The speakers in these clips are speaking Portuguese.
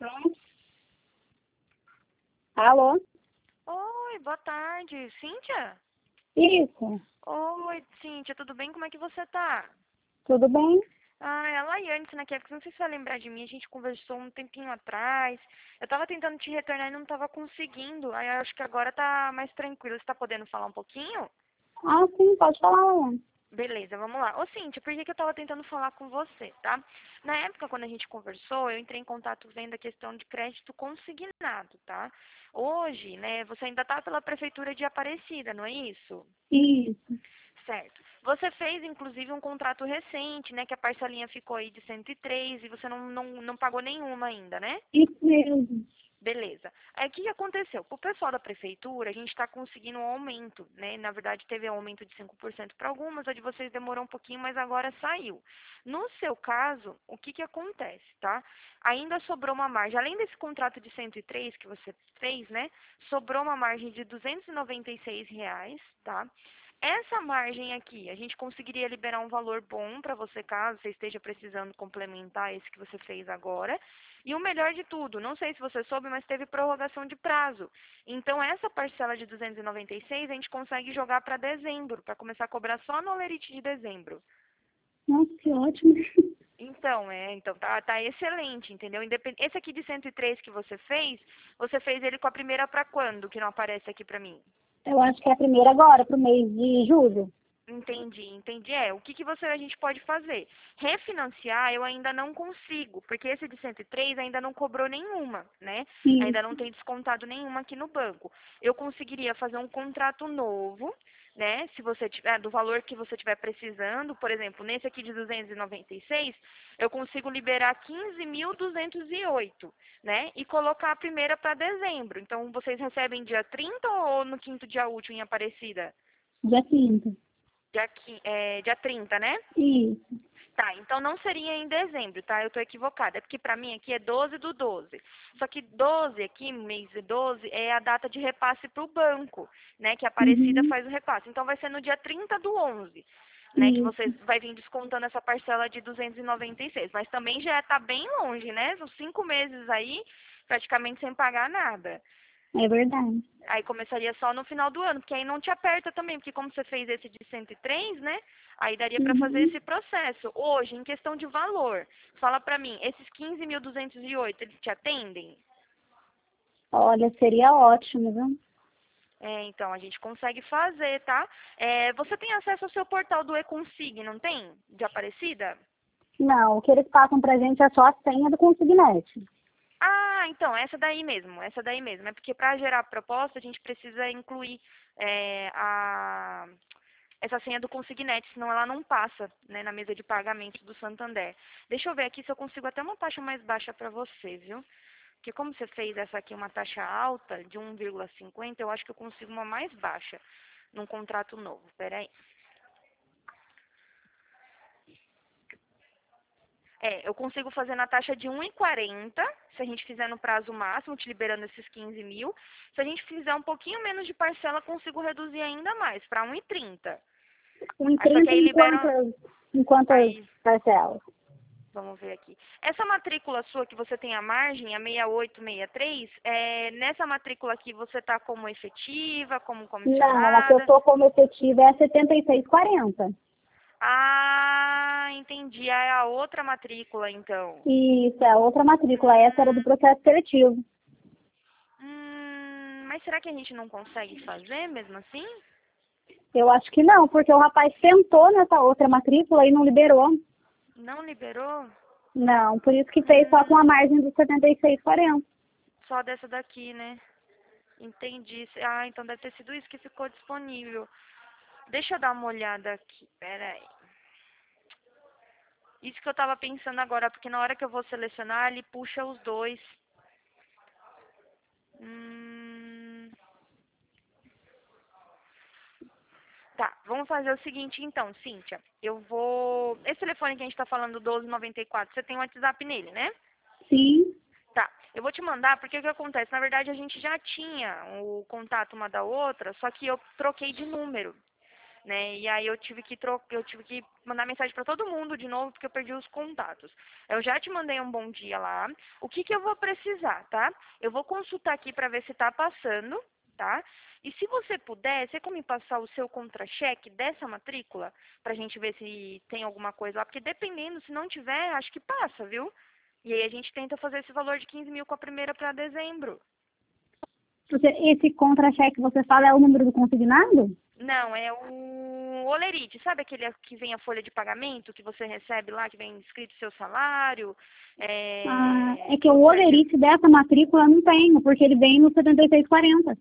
Alô? Oi, boa tarde. Cíntia? Isso, Oi, Cíntia, tudo bem? Como é que você tá? tudo bem? Ah, é a Laiane, né? Que não sei se você vai lembrar de mim, a gente conversou um tempinho atrás. Eu tava tentando te retornar e não tava conseguindo. Aí eu acho que agora tá mais tranquilo. Você tá podendo falar um pouquinho? Ah, sim, pode falar, Alô. Beleza, vamos lá. Ô, Cíntia, por que que eu tava tentando falar com você, tá? Na época, quando a gente conversou, eu entrei em contato vendo a questão de crédito consignado, tá? Hoje, né, você ainda tá pela Prefeitura de Aparecida, não é isso? Isso, Certo. Você fez, inclusive, um contrato recente, né? Que a parcelinha ficou aí de 103 e você não pagou nenhuma ainda, né? isso mesmo. Beleza. Aí, o que que aconteceu? Para o pessoal da prefeitura, a gente está conseguindo um aumento, né? Na verdade, teve um aumento de 5% para algumas, a de vocês demorou um pouquinho, mas agora saiu. No seu caso, o que que acontece, tá? Ainda sobrou uma margem, além desse contrato de 103 que você fez, né? Sobrou uma margem de R$ 296, tá? Essa margem aqui, a gente conseguiria liberar um valor bom para você, caso você esteja precisando complementar esse que você fez agora. E o melhor de tudo, não sei se você soube, mas teve prorrogação de prazo. Então, essa parcela de 296 a gente consegue jogar para dezembro, para começar a cobrar só no Olerite de dezembro. Nossa, que ótimo. Então tá excelente, entendeu? Esse aqui de 103 que você fez ele com a primeira para quando, que não aparece aqui para mim? Eu acho que é a primeira agora, pro mês de julho. Entendi. O que que a gente pode fazer? Refinanciar eu ainda não consigo, porque esse de 103 ainda não cobrou nenhuma, né? Ainda não Isso, tem descontado nenhuma aqui no banco. Eu conseguiria fazer um contrato novo, né? Se você tiver, do valor que você estiver precisando, por exemplo, nesse aqui de 296, eu consigo liberar 15.208, né? E colocar a primeira para dezembro. Então, vocês recebem dia 30 ou no quinto dia útil em Aparecida? dia 30. Dia 30, né? Isso. Tá, então não seria em dezembro, tá? Eu tô equivocada. É porque pra mim aqui é 12/12. Só que 12 aqui, mês de 12, é a data de repasse pro banco, né? Que a Aparecida Uhum. faz o repasse. Então vai ser no dia 30/11, né? Que Isso, vocês vai vir descontando essa parcela de 296. Mas também já tá bem longe, né? Os 5 meses aí, praticamente sem pagar nada. é verdade. Aí começaria só no final do ano, porque aí não te aperta também, porque como você fez esse de 103, né? Aí daria para fazer Uhum. esse processo. Hoje, em questão de valor, fala para mim, esses 15.208, eles te atendem? Olha, seria ótimo, viu? Então, a gente consegue fazer, tá? Você tem acesso ao seu portal do Econsig, não tem? De Aparecida? Não, o que eles passam pra gente é só a senha do Consignete. Ah, então, essa daí mesmo. É porque para gerar a proposta, a gente precisa incluir essa senha do Consignete, senão ela não passa, né, na mesa de pagamentos do Santander. Deixa eu ver aqui se eu consigo até uma taxa mais baixa para você, viu? Porque como você fez essa aqui uma taxa alta de 1,50, eu acho que eu consigo uma mais baixa num contrato novo. Pera aí. Eu consigo fazer na taxa de 1,40, se a gente fizer no prazo máximo, te liberando esses 15 mil. Se a gente fizer um pouquinho menos de parcela, consigo reduzir ainda mais, para 1,30. Em Só que 30 aí liberam. em quantas Aí, parcelas? vamos ver aqui. Essa matrícula sua que você tem a margem, a 6863, nessa matrícula aqui você está como efetiva, como Não, a que eu comissionada? tô como efetiva é a 76,40. Ah, entendi. É a outra matrícula, então. Isso, é outra matrícula. Essa era do Hum, processo seletivo. mas será que a gente não consegue fazer mesmo assim? Eu acho que não, porque o rapaz sentou nessa outra matrícula e não liberou. Não liberou? Não, por isso que fez só com a Hum, margem dos 76,40. só dessa daqui, né? Entendi. Ah, então deve ter sido isso que ficou disponível. Deixa eu dar uma olhada aqui. Pera aí. Isso que eu tava pensando agora, porque na hora que eu vou selecionar, ele puxa os dois. Hum, tá, vamos fazer o seguinte então, Cíntia. Eu vou. Esse telefone que a gente tá falando, 1294, você tem um WhatsApp nele, né? Sim. Tá, eu vou te mandar, porque o que acontece? Na verdade, a gente já tinha o contato uma da outra, só que eu troquei de número. né? E aí eu tive que mandar mensagem para todo mundo de novo porque eu perdi os contatos. Eu já te mandei um bom dia lá. O que que eu vou precisar, tá? Eu vou consultar aqui para ver se tá passando, tá? E se você puder, você como me passar o seu contra-cheque dessa matrícula pra gente ver se tem alguma coisa lá, porque dependendo, se não tiver, acho que passa, viu? E aí a gente tenta fazer esse valor de 15 mil com a primeira para dezembro. Esse contra-cheque que você fala é o número do consignado? Não, é o Olerite, sabe aquele que vem a folha de pagamento, que você recebe lá, que vem escrito seu salário? É que o Tudo certinho. olerite dessa matrícula eu não tenho, porque ele vem no 7640.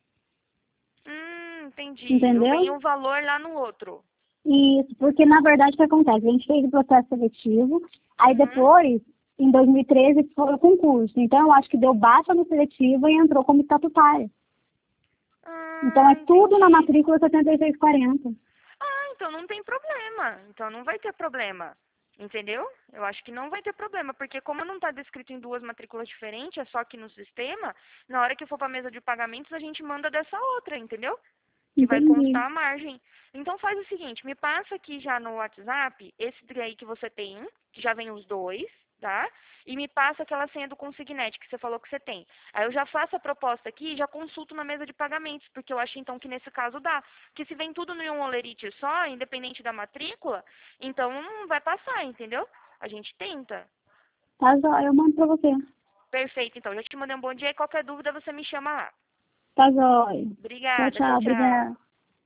Entendi. Eu Entendeu? venho o valor lá no outro. Isso, porque na verdade o que acontece? A gente fez o processo seletivo, aí Uhum. depois, em 2013, foi o concurso. Então eu acho que deu baixa no seletivo e entrou como estatutária. Então é tudo na Entendi. matrícula 7640. Então não tem problema. Então não vai ter problema. Entendeu? Eu acho que não vai ter problema, porque como não está descrito em duas matrículas diferentes, é só aqui no sistema, na hora que for para a mesa de pagamentos, a gente manda dessa outra, entendeu? Que vai Entendi. constar a margem. Então faz o seguinte, me passa aqui já no WhatsApp, esse aí que você tem, que já vem os dois, tá? E me passa aquela senha do Consignet que você falou que você tem. Aí eu já faço a proposta aqui e já consulto na mesa de pagamentos, porque eu acho então que nesse caso dá. Porque se vem tudo em um olerite só, independente da matrícula, então não vai passar, entendeu? A gente tenta. Tá, jóia, eu mando pra você. Perfeito, então. Já te mandei um bom dia e qualquer dúvida você me chama lá. Tá, jóia. Tchau, Obrigada, tchau, tchau, tchau. obrigada.